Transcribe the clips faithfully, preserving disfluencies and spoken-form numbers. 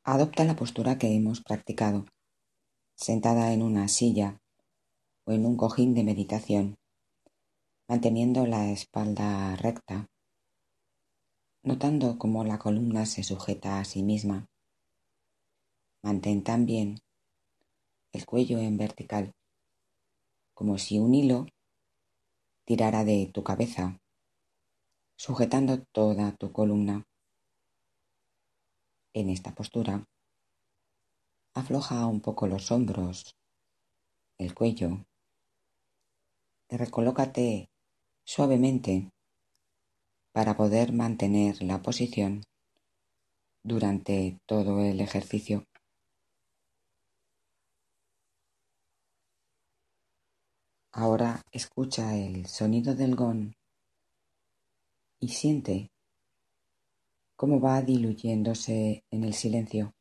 Adopta la postura que hemos practicado, sentada en una silla o en un cojín de meditación, manteniendo la espalda recta, notando cómo la columna se sujeta a sí misma. Mantén también el cuello en vertical, como si un hilo tirara de tu cabeza, sujetando toda tu columna. En esta postura, afloja un poco los hombros, el cuello, y recolócate suavemente para poder mantener la posición durante todo el ejercicio. Ahora escucha el sonido del gong y siente cómo va diluyéndose en el silencio.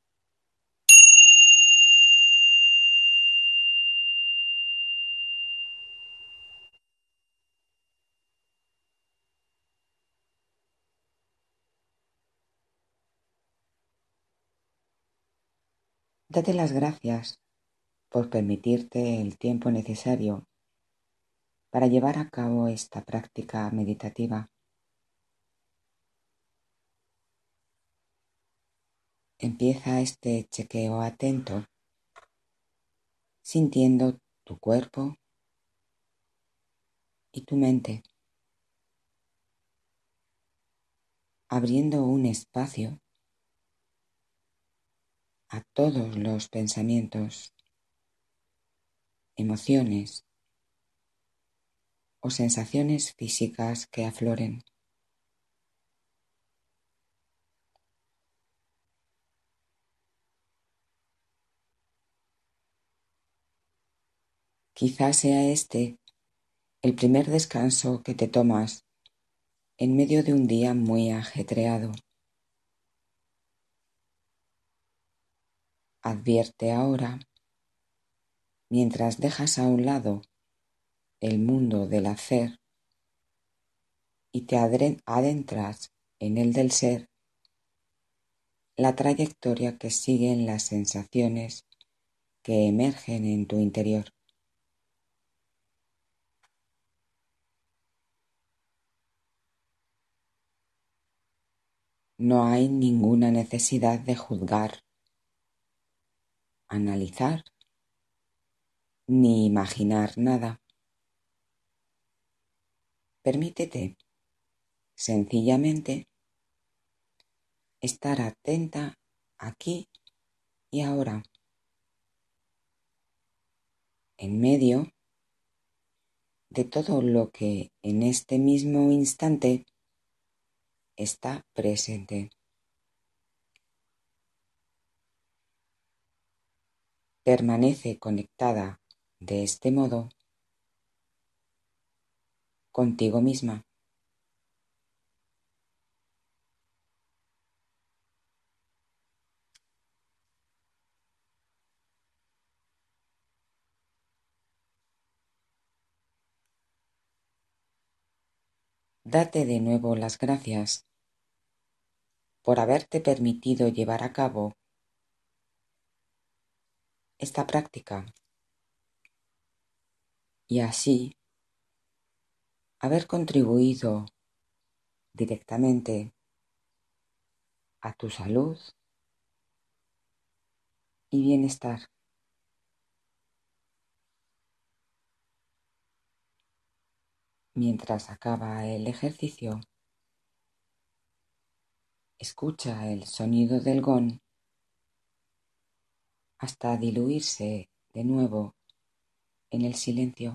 Date las gracias por permitirte el tiempo necesario para llevar a cabo esta práctica meditativa. Empieza este chequeo atento, sintiendo tu cuerpo y tu mente, abriendo un espacio a todos los pensamientos, emociones o sensaciones físicas que afloren. Quizás sea este el primer descanso que te tomas en medio de un día muy ajetreado. Advierte ahora, mientras dejas a un lado el mundo del hacer y te adentras en el del ser, la trayectoria que siguen las sensaciones que emergen en tu interior. No hay ninguna necesidad de juzgar, analizar ni imaginar nada. Permítete, sencillamente, estar atenta aquí y ahora, en medio de todo lo que en este mismo instante está presente. Permanece conectada de este modo contigo misma. Date de nuevo las gracias por haberte permitido llevar a cabo esta práctica y así haber contribuido directamente a tu salud y bienestar. Mientras acaba el ejercicio, escucha el sonido del gong hasta diluirse de nuevo en el silencio.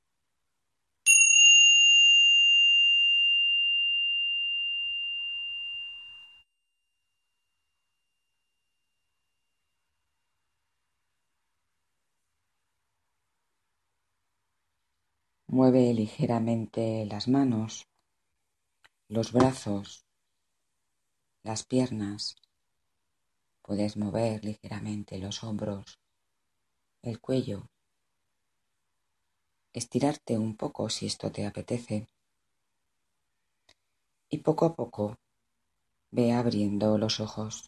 Mueve ligeramente las manos, los brazos, las piernas. Puedes mover ligeramente los hombros, el cuello, estirarte un poco si esto te apetece. Y poco a poco ve abriendo los ojos.